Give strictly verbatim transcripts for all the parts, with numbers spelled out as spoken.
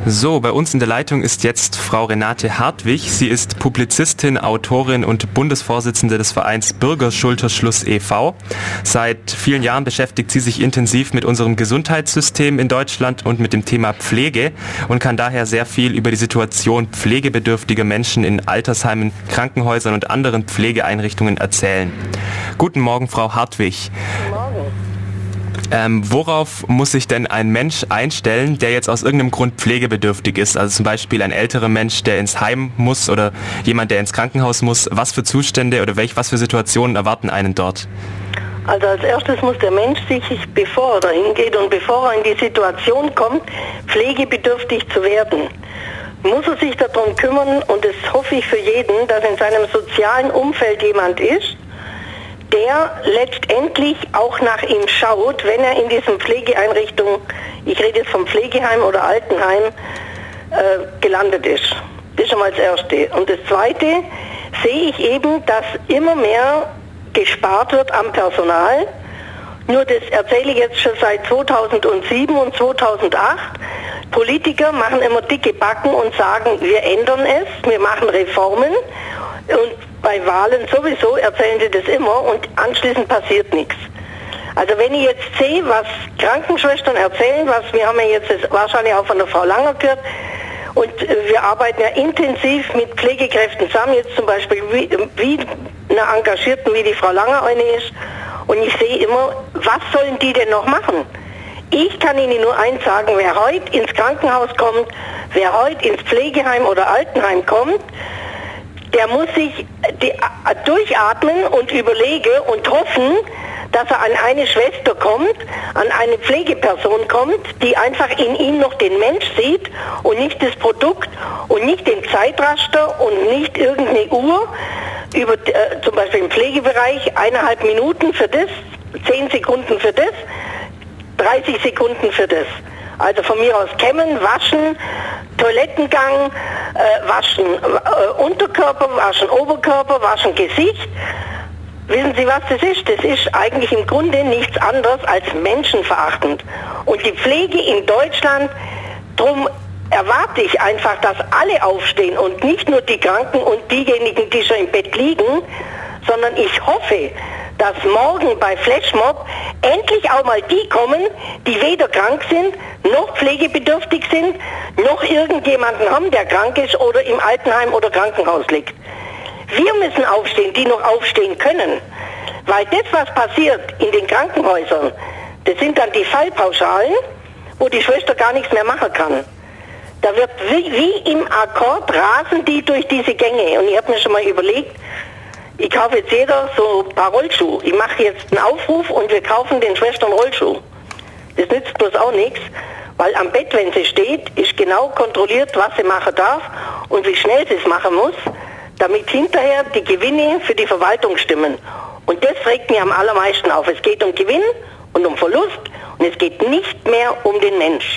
So, bei uns in der Leitung ist jetzt Frau Renate Hartwig. Sie ist Publizistin, Autorin und Bundesvorsitzende des Vereins Bürgerschulterschluss e V Seit vielen Jahren beschäftigt sie sich intensiv mit unserem Gesundheitssystem in Deutschland und mit dem Thema Pflege und kann daher sehr viel über die Situation pflegebedürftiger Menschen in Altersheimen, Krankenhäusern und anderen Pflegeeinrichtungen erzählen. Guten Morgen, Frau Hartwig. Guten Morgen. Ähm, worauf muss sich denn ein Mensch einstellen, der jetzt aus irgendeinem Grund pflegebedürftig ist? Also zum Beispiel ein älterer Mensch, der ins Heim muss oder jemand, der ins Krankenhaus muss. Was für Zustände oder welch, was für Situationen erwarten einen dort? Also als erstes muss der Mensch sich, bevor er dahin geht und bevor er in die Situation kommt, pflegebedürftig zu werden, muss er sich darum kümmern, und das hoffe ich für jeden, dass in seinem sozialen Umfeld jemand ist, der letztendlich auch nach ihm schaut, wenn er in diesen Pflegeeinrichtungen, ich rede jetzt vom Pflegeheim oder Altenheim, äh, gelandet ist. Das ist schon mal das Erste. Und das Zweite sehe ich eben, dass immer mehr gespart wird am Personal. Nur das erzähle ich jetzt schon seit zweitausendsieben und zweitausendacht. Politiker machen immer dicke Backen und sagen, wir ändern es, wir machen Reformen. Und bei Wahlen sowieso erzählen sie das immer und anschließend passiert nichts. Also wenn ich jetzt sehe, was Krankenschwestern erzählen, was wir haben ja jetzt das wahrscheinlich auch von der Frau Langer gehört, und wir arbeiten ja intensiv mit Pflegekräften zusammen, jetzt zum Beispiel wie, wie einer Engagierten, wie die Frau Langer eine ist, und ich sehe immer, was sollen die denn noch machen? Ich kann Ihnen nur eins sagen, wer heute ins Krankenhaus kommt, wer heute ins Pflegeheim oder Altenheim kommt, der muss sich die, äh, durchatmen und überlegen und hoffen, dass er an eine Schwester kommt, an eine Pflegeperson kommt, die einfach in ihm noch den Mensch sieht und nicht das Produkt und nicht den Zeitraster und nicht irgendeine Uhr, über äh, zum Beispiel im Pflegebereich eineinhalb Minuten für das, zehn Sekunden für das, dreißig Sekunden für das. Also von mir aus kämmen, waschen, Toilettengang, äh, waschen äh, Unterkörper, waschen Oberkörper, waschen Gesicht. Wissen Sie, was das ist? Das ist eigentlich im Grunde nichts anderes als menschenverachtend. Und die Pflege in Deutschland, drum erwarte ich einfach, dass alle aufstehen und nicht nur die Kranken und diejenigen, die schon im Bett liegen, sondern ich hoffe, dass morgen bei Flashmob endlich auch mal die kommen, die weder krank sind, noch pflegebedürftig sind, noch irgendjemanden haben, der krank ist oder im Altenheim oder Krankenhaus liegt. Wir müssen aufstehen, die noch aufstehen können. Weil das, was passiert in den Krankenhäusern, das sind dann die Fallpauschalen, wo die Schwester gar nichts mehr machen kann. Da wird wie, wie im Akkord rasen die durch diese Gänge. Und ich habe mir schon mal überlegt, ich kaufe jetzt jeder so ein paar Rollschuhe. Ich mache jetzt einen Aufruf und wir kaufen den Schwestern Rollschuh. Das nützt bloß auch nichts, weil am Bett, wenn sie steht, ist genau kontrolliert, was sie machen darf und wie schnell sie es machen muss, damit hinterher die Gewinne für die Verwaltung stimmen. Und das regt mich am allermeisten auf. Es geht um Gewinn und um Verlust und es geht nicht mehr um den Mensch.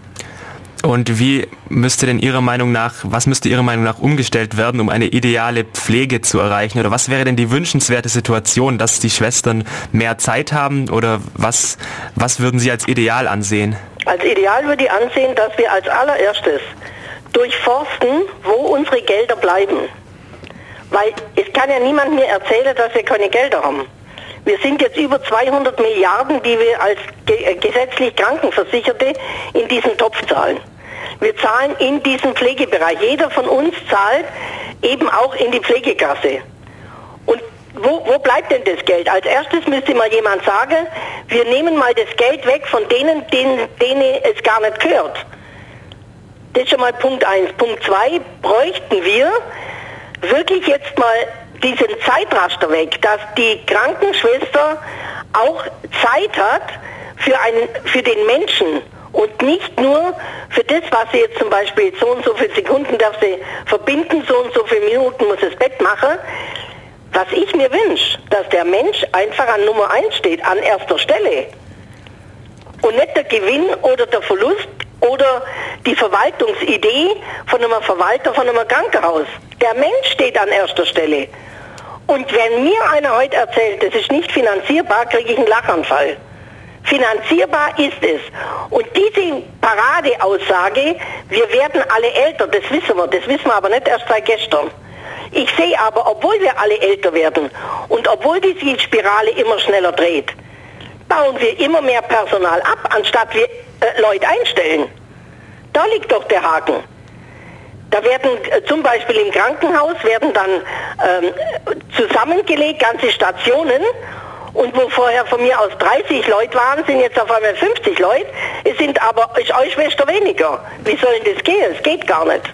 Und wie müsste denn Ihrer Meinung nach, was müsste Ihrer Meinung nach umgestellt werden, um eine ideale Pflege zu erreichen? Oder was wäre denn die wünschenswerte Situation, dass die Schwestern mehr Zeit haben? Oder was, was würden Sie als ideal ansehen? Als ideal würde ich ansehen, dass wir als allererstes durchforsten, wo unsere Gelder bleiben. Weil es kann ja niemand mir erzählen, dass wir keine Gelder haben. Wir sind jetzt über zweihundert Milliarden, die wir als ge- gesetzlich Krankenversicherte in diesen Topf zahlen. Wir zahlen in diesen Pflegebereich. Jeder von uns zahlt eben auch in die Pflegekasse. Und wo, wo bleibt denn das Geld? Als erstes müsste mal jemand sagen, wir nehmen mal das Geld weg von denen, denen, denen es gar nicht gehört. Das ist schon mal Punkt eins. Punkt zwei, bräuchten wir wirklich jetzt mal diesen Zeitraster weg, dass die Krankenschwester auch Zeit hat für, einen, für den Menschen und nicht nur für das, was sie jetzt zum Beispiel so und so viele Sekunden darf sie verbinden, so und so viele Minuten muss das Bett machen. Was ich mir wünsche, dass der Mensch einfach an Nummer eins steht, an erster Stelle. Und nicht der Gewinn oder der Verlust oder die Verwaltungsidee von einem Verwalter von einem Krankenhaus. Der Mensch steht an erster Stelle. Und wenn mir einer heute erzählt, das ist nicht finanzierbar, kriege ich einen Lachanfall. Finanzierbar ist es. Und diese Paradeaussage, wir werden alle älter, das wissen wir, das wissen wir aber nicht erst seit gestern. Ich sehe aber, obwohl wir alle älter werden und obwohl diese Spirale immer schneller dreht, bauen wir immer mehr Personal ab, anstatt wir äh, Leute einstellen. Da liegt doch der Haken. Da werden äh, zum Beispiel im Krankenhaus werden dann ähm, zusammengelegt ganze Stationen, und wo vorher von mir aus dreißig Leute waren, sind jetzt auf einmal fünfzig Leute. Es sind aber, ist eine Schwester weniger. Wie soll denn das gehen? Es geht gar nicht.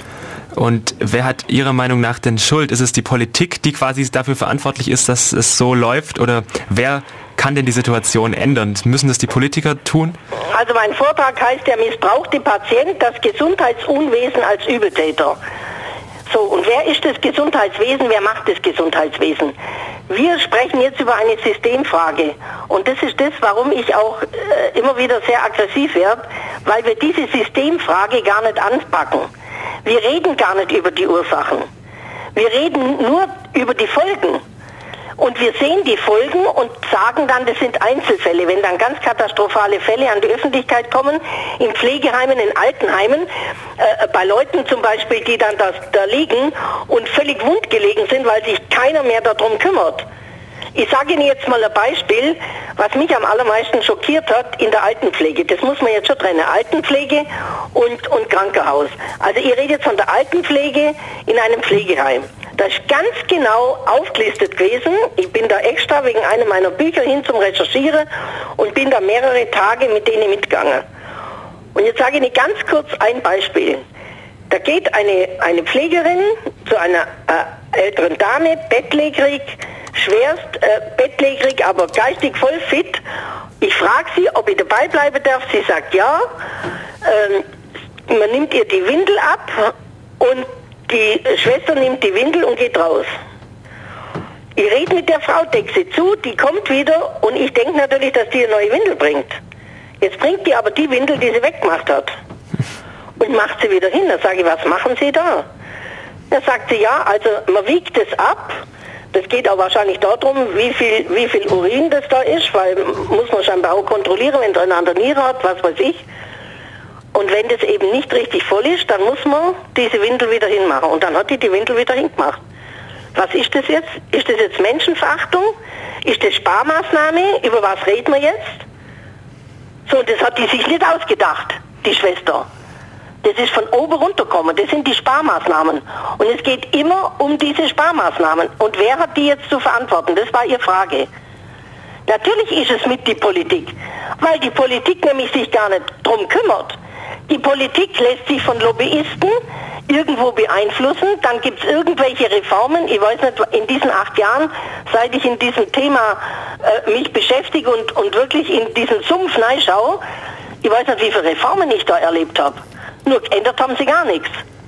Und wer hat Ihrer Meinung nach denn Schuld? Ist es die Politik, die quasi dafür verantwortlich ist, dass es so läuft? Oder wer kann denn die Situation ändern? Müssen das die Politiker tun? Also mein Vortrag heißt, der missbrauchte Patient, das Gesundheitsunwesen als Übeltäter. So, und wer ist das Gesundheitswesen? Wer macht das Gesundheitswesen? Wir sprechen jetzt über eine Systemfrage. Und das ist das, warum ich auch äh, immer wieder sehr aggressiv werde, weil wir diese Systemfrage gar nicht anpacken. Wir reden gar nicht über die Ursachen. Wir reden nur über die Folgen. Und wir sehen die Folgen und sagen dann, das sind Einzelfälle. Wenn dann ganz katastrophale Fälle an die Öffentlichkeit kommen, in Pflegeheimen, in Altenheimen, äh, bei Leuten zum Beispiel, die dann das, da liegen und völlig wundgelegen sind, weil sich keiner mehr darum kümmert. Ich sage Ihnen jetzt mal ein Beispiel, was mich am allermeisten schockiert hat in der Altenpflege. Das muss man jetzt schon trennen. Altenpflege und, und Krankenhaus. Also ihr redet von der Altenpflege in einem Pflegeheim. Da ist ganz genau aufgelistet gewesen. Ich bin da extra wegen einem meiner Bücher hin zum Recherchieren und bin da mehrere Tage mit denen mitgegangen. Und jetzt sage ich Ihnen ganz kurz ein Beispiel. Da geht eine, eine Pflegerin zu einer äh, älteren Dame, bettlägerig, schwerst äh, bettlägerig, aber geistig voll fit. Ich frage sie, ob ich dabei bleiben darf. Sie sagt ja. Ähm, man nimmt ihr die Windel ab und die Schwester nimmt die Windel und geht raus. Ich rede mit der Frau, decke sie zu, die kommt wieder und ich denke natürlich, dass die eine neue Windel bringt. Jetzt bringt die aber die Windel, die sie weggemacht hat. Und macht sie wieder hin. Da sage ich, was machen Sie da? Da sagt sie, ja, also man wiegt es ab. Das geht auch wahrscheinlich darum, wie viel, wie viel Urin das da ist, weil muss man scheinbar auch kontrollieren, wenn es einer an der Niere hat, was weiß ich. Und wenn das eben nicht richtig voll ist, dann muss man diese Windel wieder hinmachen. Und dann hat die die Windel wieder hingemacht. Was ist das jetzt? Ist das jetzt Menschenverachtung? Ist das Sparmaßnahme? Über was reden wir jetzt? So, und das hat die sich nicht ausgedacht, die Schwester. Das ist von oben runtergekommen. Das sind die Sparmaßnahmen. Und es geht immer um diese Sparmaßnahmen. Und wer hat die jetzt zu verantworten? Das war Ihre Frage. Natürlich ist es mit die Politik, weil die Politik nämlich sich gar nicht drum kümmert. Die Politik lässt sich von Lobbyisten irgendwo beeinflussen, dann gibt es irgendwelche Reformen. Ich weiß nicht, in diesen acht Jahren, seit ich in diesem Thema äh, mich beschäftige und, und wirklich in diesen Sumpf reinschaue, ich weiß nicht, wie viele Reformen ich da erlebt habe. Nur geändert haben sie gar nichts.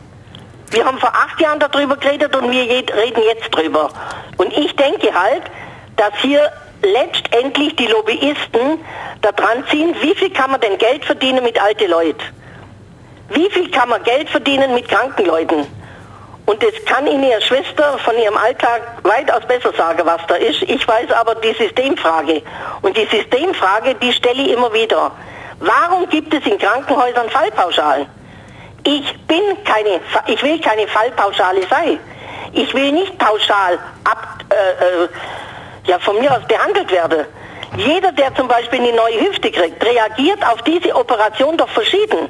Wir haben vor acht Jahren darüber geredet und wir reden jetzt drüber. Und ich denke halt, dass hier letztendlich die Lobbyisten da dran ziehen, wie viel kann man denn Geld verdienen mit alten Leuten? Wie viel kann man Geld verdienen mit kranken Leuten? Und das kann Ihnen Ihre Schwester von ihrem Alltag weitaus besser sagen, was da ist. Ich weiß aber die Systemfrage. Und die Systemfrage, die stelle ich immer wieder. Warum gibt es in Krankenhäusern Fallpauschalen? Ich bin keine, ich will keine Fallpauschale sein. Ich will nicht pauschal ab, äh, äh, ja, von mir aus behandelt werden. Jeder, der zum Beispiel eine neue Hüfte kriegt, reagiert auf diese Operation doch verschieden.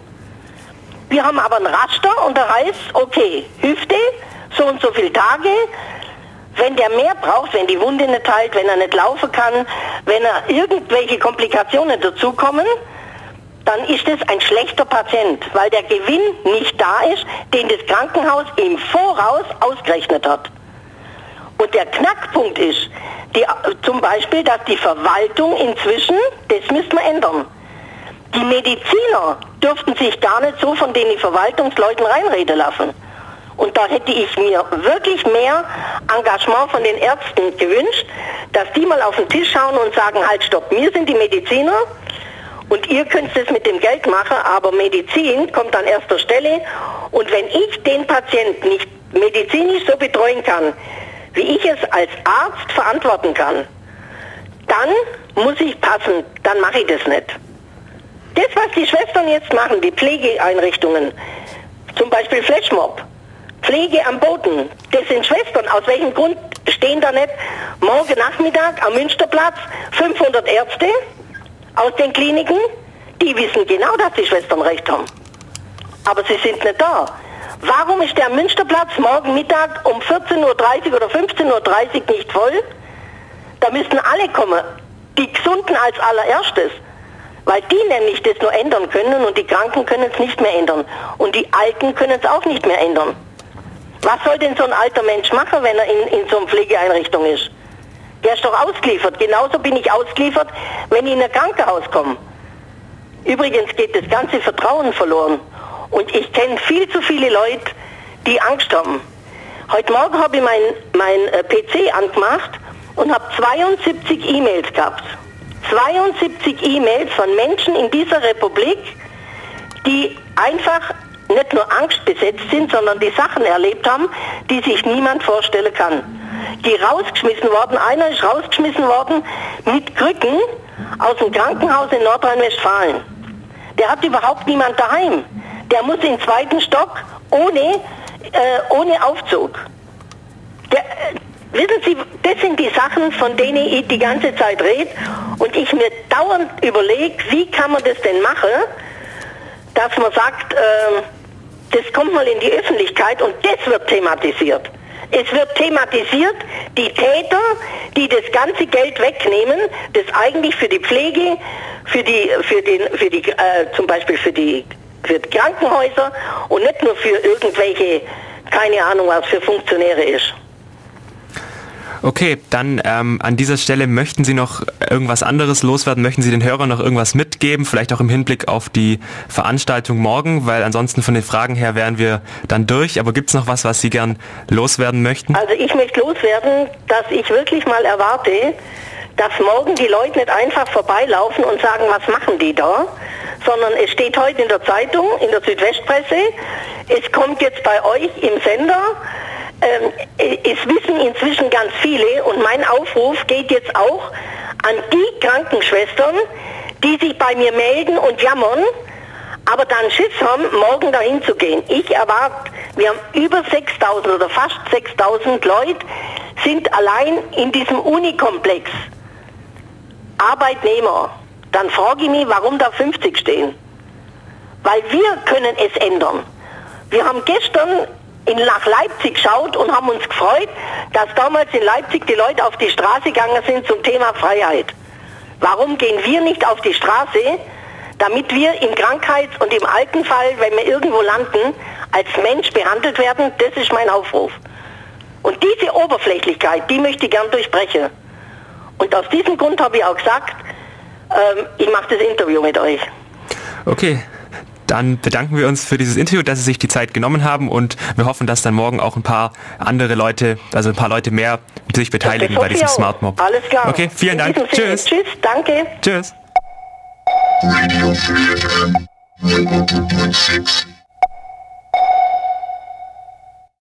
Wir haben aber ein Raster und da heißt, okay, Hüfte, so und so viele Tage. Wenn der mehr braucht, wenn die Wunde nicht heilt, wenn er nicht laufen kann, wenn er irgendwelche Komplikationen dazukommen, dann ist es ein schlechter Patient, weil der Gewinn nicht da ist, den das Krankenhaus im Voraus ausgerechnet hat. Und der Knackpunkt ist, die, zum Beispiel, dass die Verwaltung inzwischen, das müssen wir ändern. Die Mediziner dürften sich gar nicht so von den Verwaltungsleuten reinreden lassen. Und da hätte ich mir wirklich mehr Engagement von den Ärzten gewünscht, dass die mal auf den Tisch schauen und sagen, halt stopp, wir sind die Mediziner und ihr könnt es mit dem Geld machen, aber Medizin kommt an erster Stelle. Und wenn ich den Patienten nicht medizinisch so betreuen kann, wie ich es als Arzt verantworten kann, dann muss ich passen, dann mache ich das nicht. Das, was die Schwestern jetzt machen, die Pflegeeinrichtungen, zum Beispiel Flashmob, Pflege am Boden, das sind Schwestern. Aus welchem Grund stehen da nicht morgen Nachmittag am Münsterplatz fünfhundert Ärzte aus den Kliniken? Die wissen genau, dass die Schwestern recht haben. Aber sie sind nicht da. Warum ist der Münsterplatz morgen Mittag um vierzehn Uhr dreißig oder fünfzehn Uhr dreißig nicht voll? Da müssten alle kommen. Die Gesunden als allererstes. Weil die nämlich das nur ändern können und die Kranken können es nicht mehr ändern. Und die Alten können es auch nicht mehr ändern. Was soll denn so ein alter Mensch machen, wenn er in, in so einer Pflegeeinrichtung ist? Der ist doch ausgeliefert. Genauso bin ich ausgeliefert, wenn ich in ein Krankenhaus komme. Übrigens geht das ganze Vertrauen verloren. Und ich kenne viel zu viele Leute, die Angst haben. Heute Morgen habe ich mein, mein äh, P C angemacht und habe zweiundsiebzig E-Mails gehabt. zweiundsiebzig E-Mails von Menschen in dieser Republik, die einfach nicht nur angstbesetzt sind, sondern die Sachen erlebt haben, die sich niemand vorstellen kann. Die rausgeschmissen worden, einer ist rausgeschmissen worden mit Krücken aus dem Krankenhaus in Nordrhein-Westfalen. Der hat überhaupt niemand daheim. Der muss in den zweiten Stock ohne, äh, ohne Aufzug. Der, äh, wissen Sie, das sind die Sachen, von denen ich die ganze Zeit rede und ich mir dauernd überlege, wie kann man das denn machen, dass man sagt, äh, das kommt mal in die Öffentlichkeit und das wird thematisiert. Es wird thematisiert, die Täter, die das ganze Geld wegnehmen, das eigentlich für die Pflege, für die, für den, für die, äh, zum Beispiel für die, für die Krankenhäuser und nicht nur für irgendwelche, keine Ahnung was, für Funktionäre ist. Okay, dann ähm, an dieser Stelle möchten Sie noch irgendwas anderes loswerden? Möchten Sie den Hörern noch irgendwas mitgeben? Vielleicht auch im Hinblick auf die Veranstaltung morgen, weil ansonsten von den Fragen her wären wir dann durch. Aber gibt es noch was, was Sie gern loswerden möchten? Also ich möchte loswerden, dass ich wirklich mal erwarte, dass morgen die Leute nicht einfach vorbeilaufen und sagen, was machen die da? Sondern es steht heute in der Zeitung, in der Südwestpresse, es kommt jetzt bei euch im Sender, Ähm, es wissen inzwischen ganz viele und mein Aufruf geht jetzt auch an die Krankenschwestern, die sich bei mir melden und jammern, aber dann Schiss haben, morgen dahin zu gehen. Ich erwarte, wir haben über sechstausend oder fast sechstausend Leute sind allein in diesem Unikomplex Arbeitnehmer. Dann frage ich mich, warum da fünfzig stehen. Weil wir können es ändern. Wir haben gestern in nach Leipzig geschaut und haben uns gefreut, dass damals in Leipzig die Leute auf die Straße gegangen sind zum Thema Freiheit. Warum gehen wir nicht auf die Straße, damit wir im Krankheits- und im Altenfall, wenn wir irgendwo landen, als Mensch behandelt werden? Das ist mein Aufruf. Und diese Oberflächlichkeit, die möchte ich gern durchbrechen. Und aus diesem Grund habe ich auch gesagt, ähm, ich mache das Interview mit euch. Okay. Dann bedanken wir uns für dieses Interview, dass Sie sich die Zeit genommen haben und wir hoffen, dass dann morgen auch ein paar andere Leute, also ein paar Leute mehr sich beteiligen bei diesem Smart Mob. Alles klar. Okay, vielen Dank. Tschüss. Tschüss, danke. Tschüss. Radio three F M, one oh two point six.